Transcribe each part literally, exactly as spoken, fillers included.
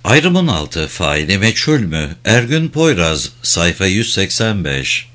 Ayrımın altı faili meçhul mü? Ergün Poyraz, sayfa yüz seksen beş.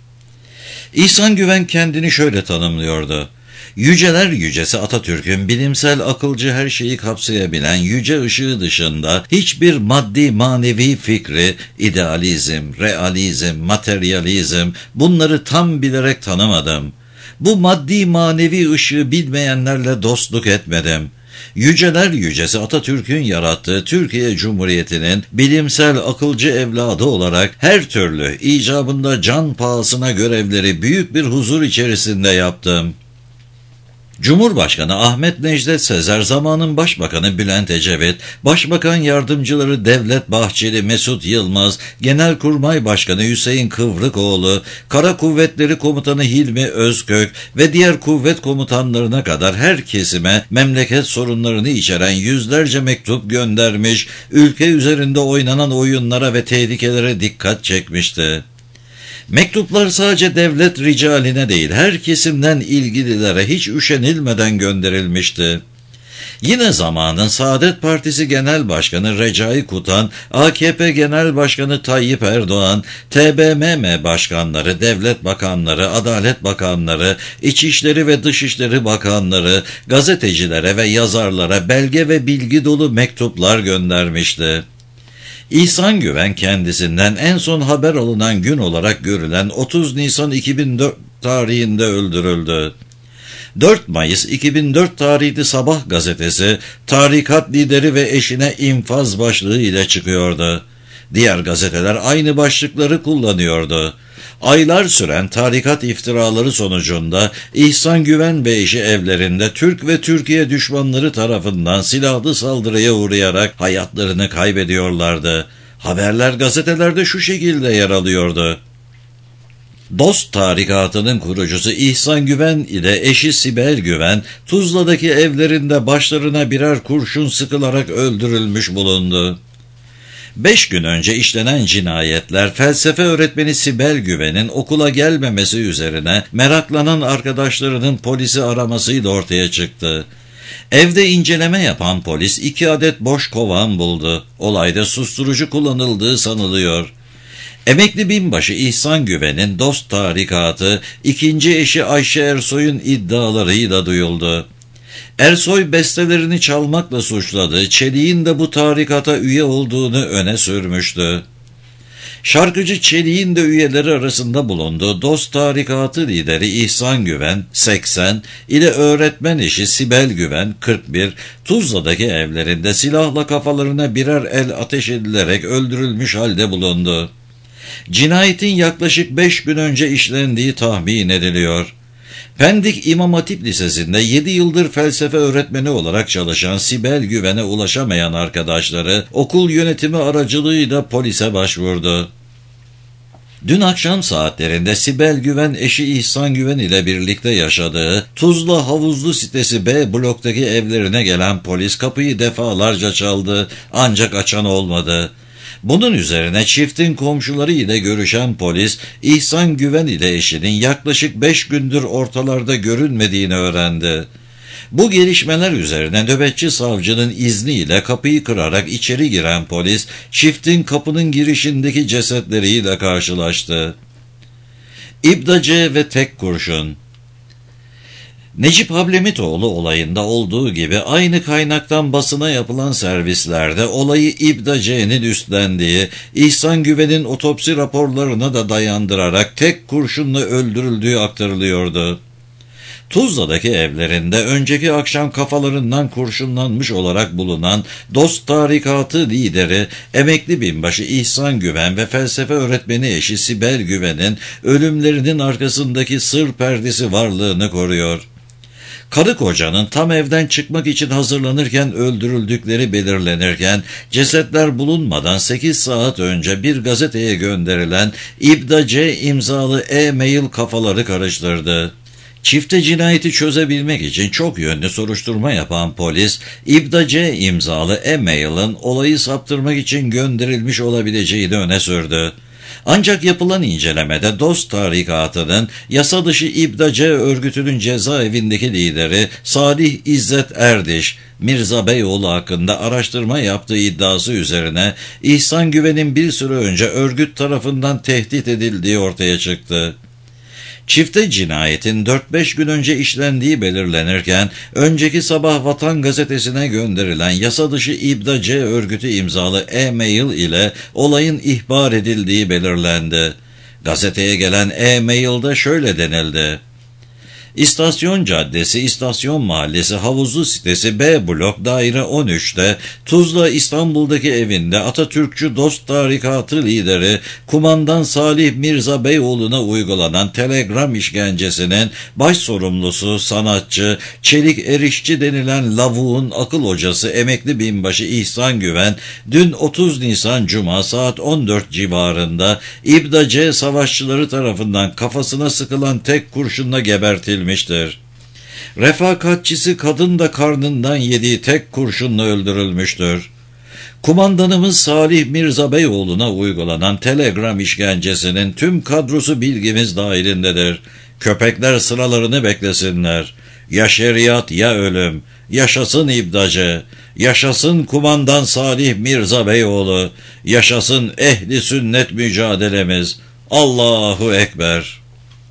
İhsan Güven kendini şöyle tanımlıyordu. Yüceler yücesi Atatürk'ün bilimsel, akılcı, her şeyi kapsayabilen yüce ışığı dışında hiçbir maddi manevi fikri, idealizm, realizm, materyalizm, bunları tam bilerek tanımadım. Bu maddi manevi ışığı bilmeyenlerle dostluk etmedim. Yüceler yücesi Atatürk'ün yarattığı Türkiye Cumhuriyeti'nin bilimsel, akılcı evladı olarak her türlü icabında can pahasına görevleri büyük bir huzur içerisinde yaptım. Cumhurbaşkanı Ahmet Necdet Sezer, zamanın Başbakanı Bülent Ecevit, Başbakan Yardımcıları Devlet Bahçeli, Mesut Yılmaz, Genelkurmay Başkanı Hüseyin Kıvrıkoğlu, Kara Kuvvetleri Komutanı Hilmi Özkök ve diğer kuvvet komutanlarına kadar her kesime memleket sorunlarını içeren yüzlerce mektup göndermiş, ülke üzerinde oynanan oyunlara ve tehlikelere dikkat çekmişti. Mektuplar sadece devlet ricaline değil, her kesimden ilgililere hiç üşenilmeden gönderilmişti. Yine zamanın Saadet Partisi Genel Başkanı Recai Kutan, A K P Genel Başkanı Tayyip Erdoğan, T B M M başkanları, devlet bakanları, adalet bakanları, İçişleri ve Dışişleri bakanları, gazetecilere ve yazarlara belge ve bilgi dolu mektuplar göndermişti. İhsan Güven kendisinden en son haber alınan gün olarak görülen otuz Nisan iki bin dört tarihinde öldürüldü. dört Mayıs iki bin dört tarihli Sabah gazetesi, tarikat lideri ve eşine infaz başlığı ile çıkıyordu. Diğer gazeteler aynı başlıkları kullanıyordu. Aylar süren tarikat iftiraları sonucunda İhsan Güven ve eşi evlerinde Türk ve Türkiye düşmanları tarafından silahlı saldırıya uğrayarak hayatlarını kaybediyorlardı. Haberler gazetelerde şu şekilde yer alıyordu. Dost tarikatının kurucusu İhsan Güven ile eşi Sibel Güven, Tuzla'daki evlerinde başlarına birer kurşun sıkılarak öldürülmüş bulundu. Beş gün önce işlenen cinayetler, felsefe öğretmeni Sibel Güven'in okula gelmemesi üzerine meraklanan arkadaşlarının polisi aramasıyla ortaya çıktı. Evde inceleme yapan polis iki adet boş kovan buldu. Olayda susturucu kullanıldığı sanılıyor. Emekli binbaşı İhsan Güven'in Dost tarikatı, ikinci eşi Ayşe Ersoy'un iddialarıyla duyuldu. Ersoy bestelerini çalmakla suçladı, Çelik'in de bu tarikata üye olduğunu öne sürmüştü. Şarkıcı Çelik'in de üyeleri arasında bulunduğu Dost tarikatı lideri İhsan Güven, seksen, ile öğretmen eşi Sibel Güven, kırk bir, Tuzla'daki evlerinde silahla kafalarına birer el ateş edilerek öldürülmüş halde bulundu. Cinayetin yaklaşık beş gün önce işlendiği tahmin ediliyor. Pendik İmam Hatip Lisesi'nde yedi yıldır felsefe öğretmeni olarak çalışan Sibel Güven'e ulaşamayan arkadaşları okul yönetimi aracılığıyla polise başvurdu. Dün akşam saatlerinde Sibel Güven eşi İhsan Güven ile birlikte yaşadığı Tuzla Havuzlu sitesi B bloktaki evlerine gelen polis kapıyı defalarca çaldı, ancak açan olmadı. Bunun üzerine çiftin komşuları ile görüşen polis, İhsan Güven ile eşinin yaklaşık beş gündür ortalarda görünmediğini öğrendi. Bu gelişmeler üzerine nöbetçi savcının izniyle kapıyı kırarak içeri giren polis, çiftin kapının girişindeki cesetleriyle karşılaştı. İbdace ve tek kurşun. Necip Hablemitoğlu olayında olduğu gibi aynı kaynaktan basına yapılan servislerde olayı İbdace'nin üstlendiği, İhsan Güven'in otopsi raporlarına da dayandırarak tek kurşunla öldürüldüğü aktarılıyordu. Tuzla'daki evlerinde önceki akşam kafalarından kurşunlanmış olarak bulunan Dost tarikatı lideri, emekli binbaşı İhsan Güven ve felsefe öğretmeni eşi Sibel Güven'in ölümlerinin arkasındaki sır perdesi varlığını koruyor. Karı kocanın tam evden çıkmak için hazırlanırken öldürüldükleri belirlenirken, cesetler bulunmadan sekiz saat önce bir gazeteye gönderilen İbdace imzalı e-mail kafaları karıştırdı. Çifte cinayeti çözebilmek için çok yönlü soruşturma yapan polis, İbdace imzalı e-mail'ın olayı saptırmak için gönderilmiş olabileceğini öne sürdü. Ancak yapılan incelemede Dost Tarikatı'nın yasa dışı İBDA-C örgütünün cezaevindeki lideri Salih İzzet Erdiş, Mirza Beyoğlu hakkında araştırma yaptığı iddiası üzerine İhsan Güven'in bir süre önce örgüt tarafından tehdit edildiği ortaya çıktı. Çifte cinayetin dört beş gün önce işlendiği belirlenirken, önceki sabah Vatan Gazetesi'ne gönderilen yasa dışı İBDA-C örgütü imzalı e-mail ile olayın ihbar edildiği belirlendi. Gazeteye gelen e-mailde şöyle denildi: İstasyon Caddesi, İstasyon Mahallesi, Havuzlu Sitesi B Blok Daire on üç'te Tuzla İstanbul'daki evinde Atatürkçü Dost Tarikatı lideri Kumandan Salih Mirza Beyoğlu'na uygulanan telegram işkencesinin baş sorumlusu sanatçı Çelik Erişçi denilen lavuğun akıl hocası emekli binbaşı İhsan Güven dün otuz Nisan Cuma saat on dört civarında İBDA-C savaşçıları tarafından kafasına sıkılan tek kurşunla gebertilmiştir. Refakatçisi kadın da karnından yediği tek kurşunla öldürülmüştür. Kumandanımız Salih Mirza Beyoğlu'na uygulanan telegram işkencesinin tüm kadrosu bilgimiz dahilindedir. Köpekler sıralarını beklesinler. Ya şeriat ya ölüm. Yaşasın İBDA-C. Yaşasın Kumandan Salih Mirza Beyoğlu. Yaşasın ehli sünnet mücadelemiz. Allahu Ekber.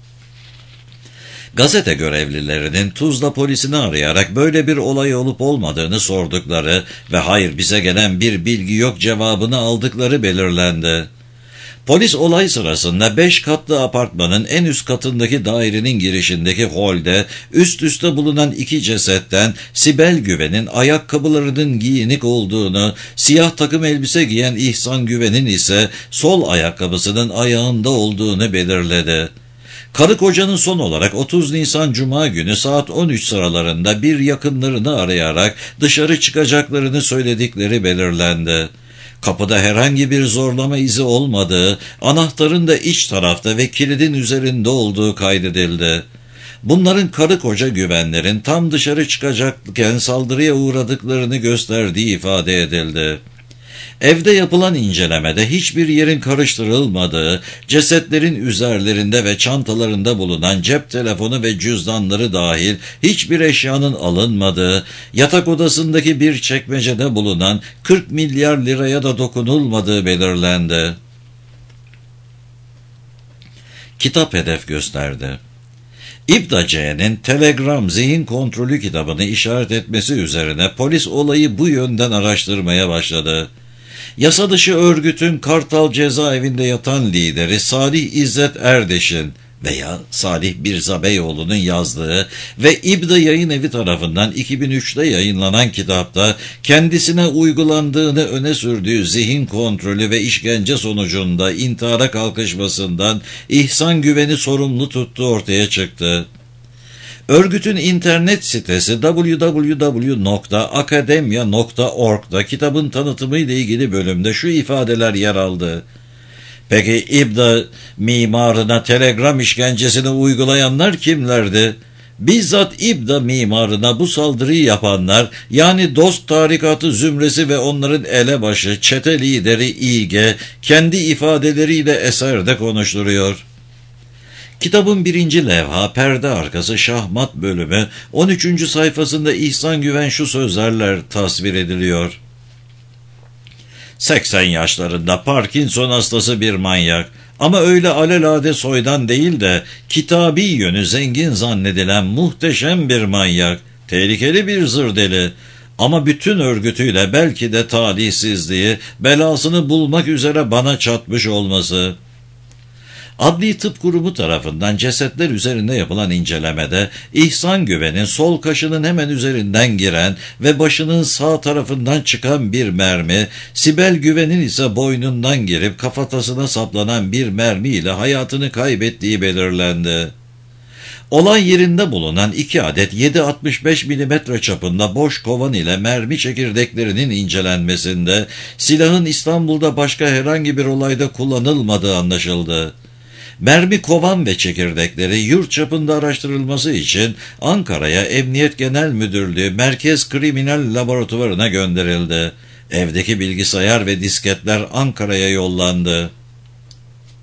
Gazete görevlilerinin Tuzla polisini arayarak böyle bir olay olup olmadığını sordukları ve hayır bize gelen bir bilgi yok cevabını aldıkları belirlendi. Polis olay sırasında beş katlı apartmanın en üst katındaki dairenin girişindeki holde üst üste bulunan iki cesetten Sibel Güven'in ayakkabılarının giyinik olduğunu, siyah takım elbise giyen İhsan Güven'in ise sol ayakkabısının ayağında olduğunu belirledi. Karı kocanın son olarak otuz Nisan Cuma günü saat on üç sıralarında bir yakınlarını arayarak dışarı çıkacaklarını söyledikleri belirlendi. Kapıda herhangi bir zorlama izi olmadığı, anahtarın da iç tarafta ve kilidin üzerinde olduğu kaydedildi. Bunların karı koca Güvenlerin tam dışarı çıkacakken saldırıya uğradıklarını gösterdiği ifade edildi. Evde yapılan incelemede hiçbir yerin karıştırılmadığı, cesetlerin üzerlerinde ve çantalarında bulunan cep telefonu ve cüzdanları dahil hiçbir eşyanın alınmadığı, yatak odasındaki bir çekmecede bulunan kırk milyar liraya da dokunulmadığı belirlendi. Kitap hedef gösterdi. İBDA-C'nin Telegram Zihin Kontrolü kitabını işaret etmesi üzerine polis olayı bu yönden araştırmaya başladı. Yasa dışı örgütün Kartal cezaevinde yatan lideri Salih İzzet Erdeş'in veya Salih Mirza Beyoğlu'nun yazdığı ve İBDA Yayın Evi tarafından iki bin üç'te yayınlanan kitapta kendisine uygulandığını öne sürdüğü zihin kontrolü ve işkence sonucunda intihara kalkışmasından İhsan Güven'i sorumlu tuttuğu ortaya çıktı. Örgütün internet sitesi double-u double-u double-u nokta akademya nokta org'da kitabın tanıtımı ile ilgili bölümde şu ifadeler yer aldı. Peki İBDA mimarına telegram işkencesini uygulayanlar kimlerdi? Bizzat İBDA mimarına bu saldırıyı yapanlar, yani Dost Tarikatı zümresi ve onların elebaşı, çete lideri İG, kendi ifadeleriyle eserde konuşturuyor. Kitabın birinci levha perde arkası şahmat bölümü on üçüncü sayfasında İhsan Güven şu sözlerle tasvir ediliyor. seksen yaşlarında Parkinson hastası bir manyak ama öyle alelade soydan değil de kitabi yönü zengin zannedilen muhteşem bir manyak, tehlikeli bir zırdeli ama bütün örgütüyle belki de talihsizliği, belasını bulmak üzere bana çatmış olması. Adli Tıp Kurumu tarafından cesetler üzerinde yapılan incelemede İhsan Güven'in sol kaşının hemen üzerinden giren ve başının sağ tarafından çıkan bir mermi, Sibel Güven'in ise boynundan girip kafatasına saplanan bir mermi ile hayatını kaybettiği belirlendi. Olay yerinde bulunan iki adet yedi altmış beş milimetre çapında boş kovan ile mermi çekirdeklerinin incelenmesinde silahın İstanbul'da başka herhangi bir olayda kullanılmadığı anlaşıldı. Mermi kovan ve çekirdekleri yurt çapında araştırılması için Ankara'ya Emniyet Genel Müdürlüğü Merkez Kriminal Laboratuvarına gönderildi. Evdeki bilgisayar ve disketler Ankara'ya yollandı.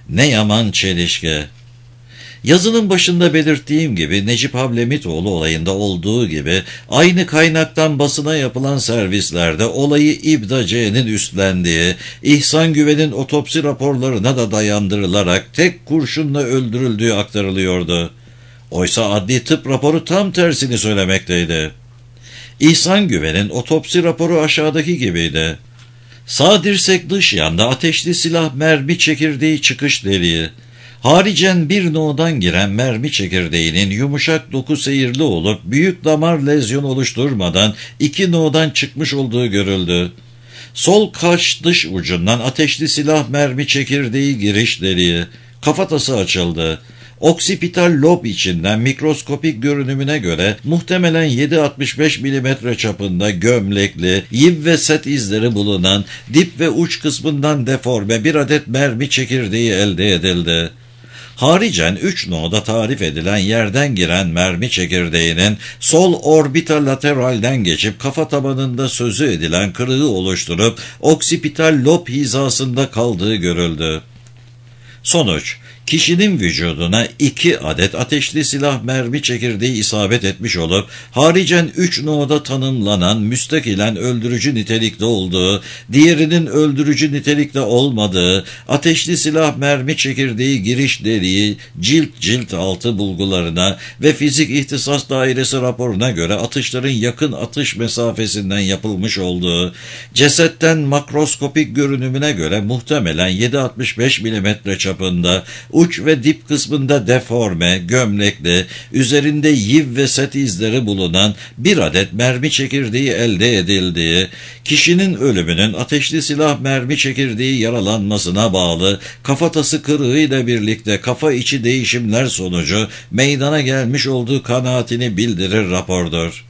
Ne yaman çelişki. Yazının başında belirttiğim gibi Necip Hablemitoğlu olayında olduğu gibi aynı kaynaktan basına yapılan servislerde olayı İBDA C'nin üstlendiği, İhsan Güven'in otopsi raporlarına da dayandırılarak tek kurşunla öldürüldüğü aktarılıyordu. Oysa adli tıp raporu tam tersini söylemekteydi. İhsan Güven'in otopsi raporu aşağıdaki gibiydi. Sağ dirsek dış yanda ateşli silah mermi çekirdeği çıkış deliği. Haricen bir no'dan giren mermi çekirdeğinin yumuşak doku seyirli olup büyük damar lezyon oluşturmadan iki no'dan çıkmış olduğu görüldü. Sol kaş dış ucundan ateşli silah mermi çekirdeği giriş deliği. Kafatası açıldı. Oksipital lob içinden mikroskopik görünümüne göre muhtemelen yedi virgül altmış beş milimetre çapında gömlekli, yiv ve set izleri bulunan dip ve uç kısmından deforme bir adet mermi çekirdeği elde edildi. Haricen üç no'da tarif edilen yerden giren mermi çekirdeğinin sol orbitolateralden geçip kafa tabanında sözü edilen kırığı oluşturup oksipital lob hizasında kaldığı görüldü. Sonuç, kişinin vücuduna iki adet ateşli silah mermi çekirdeği isabet etmiş olup, haricen üç no'da tanımlanan müstakilen öldürücü nitelikte olduğu, diğerinin öldürücü nitelikte olmadığı, ateşli silah mermi çekirdeği giriş deliği, cilt cilt altı bulgularına ve fizik ihtisas dairesi raporuna göre atışların yakın atış mesafesinden yapılmış olduğu, cesetten makroskopik görünümüne göre muhtemelen yedi virgül altmış beş milimetre çapında, uç ve dip kısmında deforme, gömlekli, üzerinde yiv ve set izleri bulunan bir adet mermi çekirdeği elde edildiği, kişinin ölümünün ateşli silah mermi çekirdeği yaralanmasına bağlı kafatası kırığıyla birlikte kafa içi değişimler sonucu meydana gelmiş olduğu kanaatini bildirir rapordur.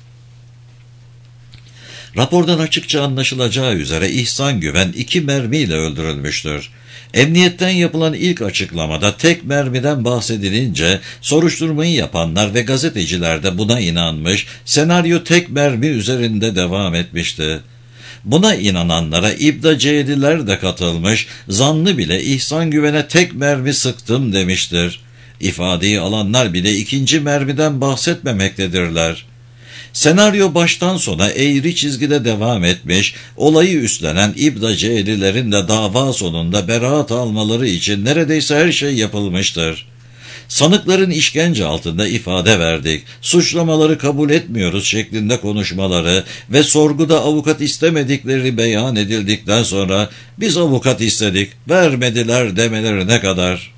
Rapordan açıkça anlaşılacağı üzere İhsan Güven iki mermiyle öldürülmüştür. Emniyetten yapılan ilk açıklamada tek mermiden bahsedilince soruşturmayı yapanlar ve gazeteciler de buna inanmış, senaryo tek mermi üzerinde devam etmişti. Buna inananlara İBDA C'liler de katılmış, zanlı bile İhsan Güven'e tek mermi sıktım demiştir. İfadeyi alanlar bile ikinci mermiden bahsetmemektedirler. Senaryo baştan sona eğri çizgide devam etmiş, olayı üstlenen İBDA C'lilerin de dava sonunda beraat almaları için neredeyse her şey yapılmıştır. Sanıkların işkence altında ifade verdik, suçlamaları kabul etmiyoruz şeklinde konuşmaları ve sorguda avukat istemedikleri beyan edildikten sonra biz avukat istedik, vermediler demelerine kadar.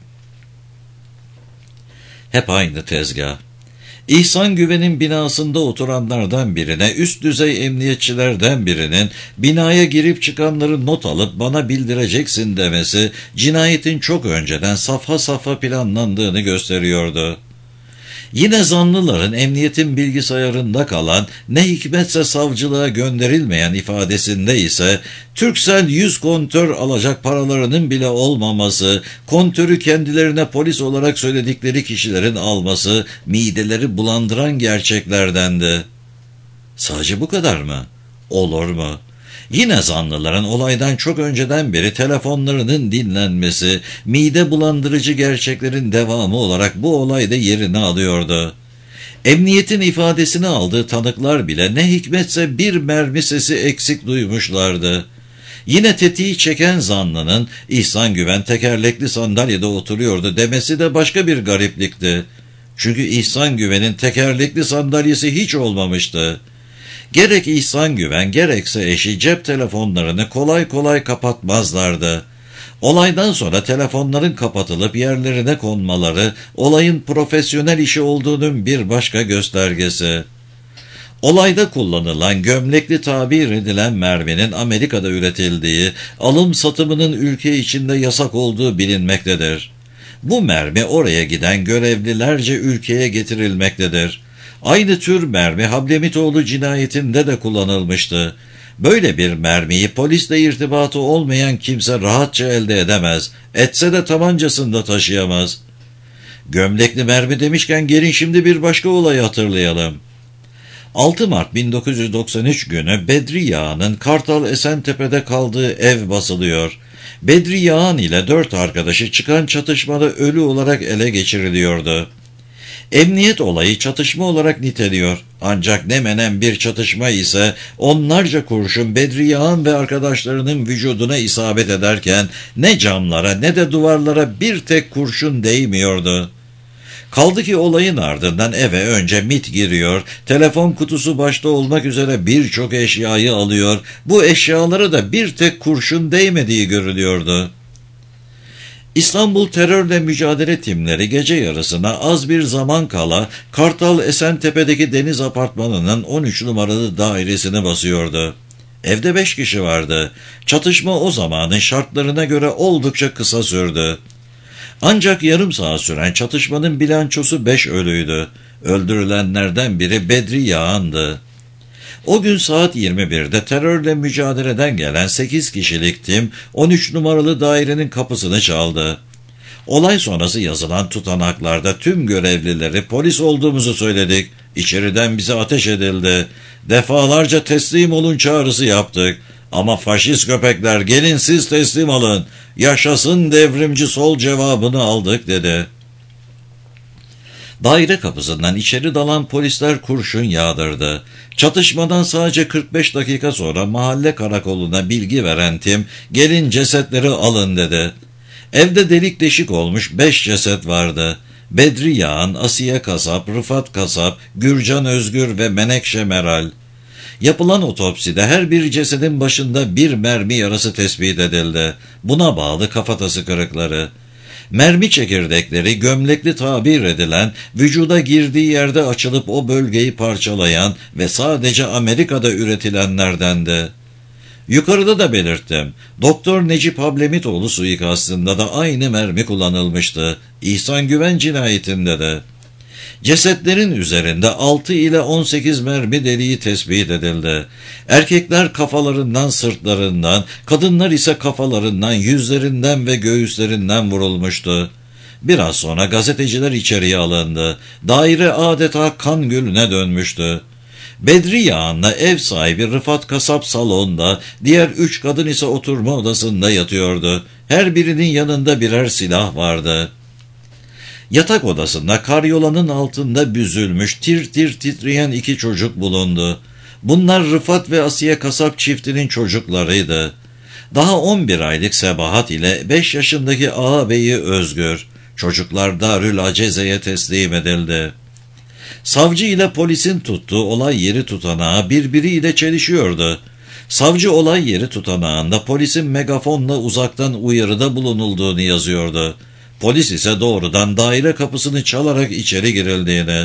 Hep aynı tezgah. İhsan Güven'in binasında oturanlardan birine, üst düzey emniyetçilerden birinin binaya girip çıkanları not alıp bana bildireceksin demesi, cinayetin çok önceden safha safha planlandığını gösteriyordu. Yine zanlıların emniyetin bilgisayarında kalan, ne hikmetse savcılığa gönderilmeyen ifadesinde ise Türksel yüz kontör alacak paralarının bile olmaması, kontörü kendilerine polis olarak söyledikleri kişilerin alması mideleri bulandıran gerçeklerdendi. Sadece bu kadar mı? Olur mu? Yine zanlıların olaydan çok önceden beri telefonlarının dinlenmesi, mide bulandırıcı gerçeklerin devamı olarak bu olayda yerini alıyordu. Emniyetin ifadesini aldığı tanıklar bile ne hikmetse bir mermi sesi eksik duymuşlardı. Yine tetiği çeken zanlının İhsan Güven tekerlekli sandalyede oturuyordu demesi de başka bir gariplikti. Çünkü İhsan Güven'in tekerlekli sandalyesi hiç olmamıştı. Gerek İhsan Güven gerekse eşi cep telefonlarını kolay kolay kapatmazlardı. Olaydan sonra telefonların kapatılıp yerlerine konmaları olayın profesyonel işi olduğunun bir başka göstergesi. Olayda kullanılan gömlekli tabir edilen merminin Amerika'da üretildiği, alım satımının ülke içinde yasak olduğu bilinmektedir. Bu mermi oraya giden görevlilerce ülkeye getirilmektedir. Aynı tür mermi Hablemitoğlu cinayetinde de kullanılmıştı. Böyle bir mermiyi polisle irtibatı olmayan kimse rahatça elde edemez, etse de tabancasında taşıyamaz. Gömlekli mermi demişken gelin şimdi bir başka olayı hatırlayalım. altı Mart bin dokuz yüz doksan üç günü Bedri Yağan'ın Kartal Esentepe'de kaldığı ev basılıyor. Bedri Yağan ile dört arkadaşı çıkan çatışmada ölü olarak ele geçiriliyordu. Emniyet olayı çatışma olarak niteliyor. Ancak ne menen bir çatışma ise onlarca kurşun Bedri Yağan ve arkadaşlarının vücuduna isabet ederken ne camlara ne de duvarlara bir tek kurşun değmiyordu. Kaldı ki olayın ardından eve önce MİT giriyor, telefon kutusu başta olmak üzere birçok eşyayı alıyor, bu eşyalara da bir tek kurşun değmediği görülüyordu. İstanbul Terörle Mücadele Timleri gece yarısına az bir zaman kala Kartal Esentepe'deki Deniz Apartmanı'nın on üç numaralı dairesini basıyordu. Evde beş kişi vardı. Çatışma o zamanın şartlarına göre oldukça kısa sürdü. Ancak yarım saat süren çatışmanın bilançosu beş ölüydü. Öldürülenlerden biri Bedri Yağan'dı. O gün saat yirmi birde terörle mücadeleden gelen sekiz kişilik tim on üç numaralı dairenin kapısını çaldı. Olay sonrası yazılan tutanaklarda tüm görevlileri polis olduğumuzu söyledik. İçeriden bize ateş edildi. Defalarca teslim olun çağrısı yaptık. Ama faşist köpekler gelin siz teslim alın. Yaşasın devrimci sol cevabını aldık dedi. Daire kapısından içeri dalan polisler kurşun yağdırdı. Çatışmadan sadece kırk beş dakika sonra mahalle karakoluna bilgi veren tim, gelin cesetleri alın dedi. Evde delik deşik olmuş beş ceset vardı. Bedri Yağan, Asiye Kasap, Rıfat Kasap, Gürcan Özgür ve Menekşe Meral. Yapılan otopside her bir cesedin başında bir mermi yarası tespit edildi. Buna bağlı kafatası kırıkları. Mermi çekirdekleri gömlekli tabir edilen, vücuda girdiği yerde açılıp o bölgeyi parçalayan ve sadece Amerika'da üretilenlerdendi. Yukarıda da belirttim. Doktor Necip Hablemitoğlu suikastında da aynı mermi kullanılmıştı. İhsan Güven cinayetinde de. Cesetlerin üzerinde altı ile on sekiz mermi deliği tespit edildi. Erkekler kafalarından, sırtlarından, kadınlar ise kafalarından, yüzlerinden ve göğüslerinden vurulmuştu. Biraz sonra gazeteciler içeriye alındı. Daire adeta kan gölüne dönmüştü. Bedri Yağan'la ev sahibi Rıfat Kasap salonda, diğer üç kadın ise oturma odasında yatıyordu. Her birinin yanında birer silah vardı. Yatak odasında karyolanın altında büzülmüş, tir tir titreyen iki çocuk bulundu. Bunlar Rıfat ve Asiye Kasap çiftinin çocuklarıydı. Daha on bir aylık Sebahat ile beş yaşındaki ağabeyi Özgür. Çocuklar Darül Aceze'ye teslim edildi. Savcı ile polisin tuttuğu olay yeri tutanağı birbiriyle çelişiyordu. Savcı olay yeri tutanağında polisin megafonla uzaktan uyarıda bulunulduğunu yazıyordu. Polis ise doğrudan daire kapısını çalarak içeri girildiğini.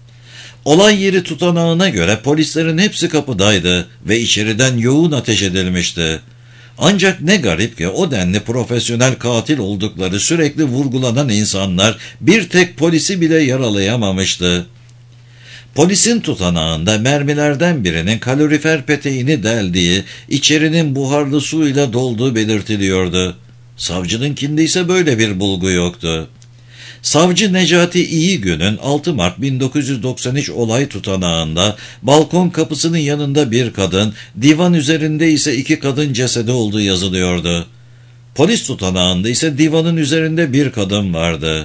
Olay yeri tutanağına göre polislerin hepsi kapıdaydı ve içeriden yoğun ateş edilmişti. Ancak ne garip ki o denli profesyonel katil oldukları sürekli vurgulanan insanlar bir tek polisi bile yaralayamamıştı. Polisin tutanağında mermilerden birinin kalorifer peteğini deldiği, içerinin buharlı suyla dolduğu belirtiliyordu. Savcınınkinde ise böyle bir bulgu yoktu. Savcı Necati İyigün'ün altı Mart bin dokuz yüz doksan üç olay tutanağında balkon kapısının yanında bir kadın, divan üzerinde ise iki kadın cesedi olduğu yazılıyordu. Polis tutanağında ise divanın üzerinde bir kadın vardı.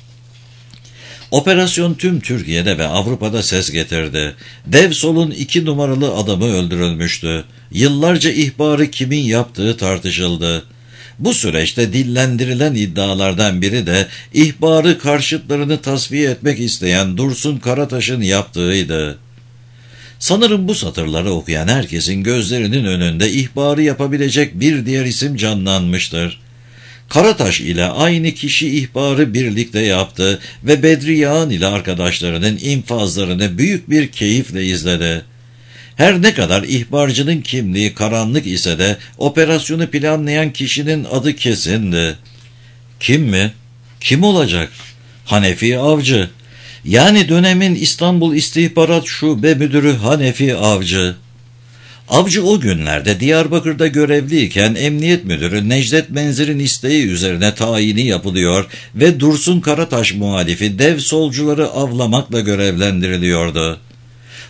Operasyon tüm Türkiye'de ve Avrupa'da ses getirdi. Dev Sol'un iki numaralı adamı öldürülmüştü. Yıllarca ihbarı kimin yaptığı tartışıldı. Bu süreçte dillendirilen iddialardan biri de ihbarı karşıtlarını tasfiye etmek isteyen Dursun Karataş'ın yaptığıydı. Sanırım bu satırları okuyan herkesin gözlerinin önünde ihbarı yapabilecek bir diğer isim canlanmıştır. Karataş ile aynı kişi ihbarı birlikte yaptı ve Bedri Yağan ile arkadaşlarının infazlarını büyük bir keyifle izledi. Her ne kadar ihbarcının kimliği karanlık ise de operasyonu planlayan kişinin adı kesindi. Kim mi? Kim olacak? Hanefi Avcı. Yani dönemin İstanbul İstihbarat Şube Müdürü Hanefi Avcı. Avcı o günlerde Diyarbakır'da görevliyken Emniyet Müdürü Necdet Menzir'in isteği üzerine tayini yapılıyor ve Dursun Karataş muhalifi dev solcuları avlamakla görevlendiriliyordu.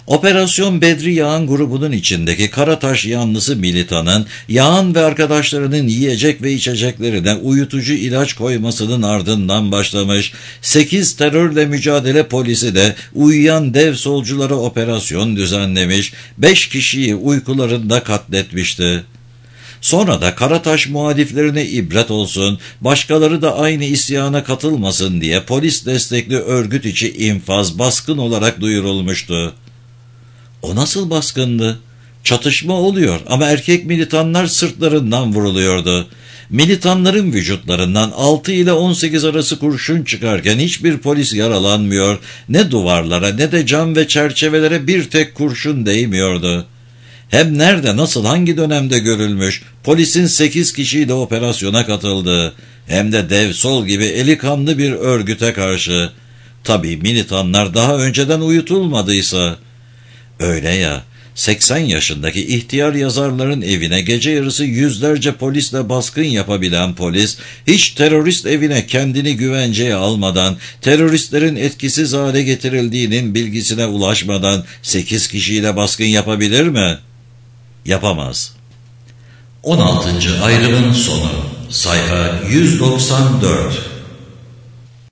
Operasyon Bedri Yağan grubunun içindeki Karataş yanlısı militanın Yağan ve arkadaşlarının yiyecek ve içeceklerine uyutucu ilaç koymasının ardından başlamış, sekiz terörle mücadele polisi de uyuyan dev solculara operasyon düzenlemiş, beş kişiyi uykularında katletmişti. Sonra da Karataş muhaliflerine ibret olsun, başkaları da aynı isyana katılmasın diye polis destekli örgüt içi infaz baskın olarak duyurulmuştu. O nasıl baskındı? Çatışma oluyor ama erkek militanlar sırtlarından vuruluyordu. Militanların vücutlarından altı ile on sekiz arası kurşun çıkarken hiçbir polis yaralanmıyor, ne duvarlara ne de cam ve çerçevelere bir tek kurşun değmiyordu. Hem nerede, nasıl, hangi dönemde görülmüş, polisin sekiz kişiyle operasyona katıldığı, hem de dev sol gibi eli kanlı bir örgüte karşı. Tabii militanlar daha önceden uyutulmadıysa. Öyle ya, seksen yaşındaki ihtiyar yazarların evine gece yarısı yüzlerce polisle baskın yapabilen polis, hiç terörist evine kendini güvenceye almadan, teröristlerin etkisiz hale getirildiğinin bilgisine ulaşmadan sekiz kişiyle baskın yapabilir mi? Yapamaz. on altıncı ayrımın sonu. Sayfa yüz doksan dört.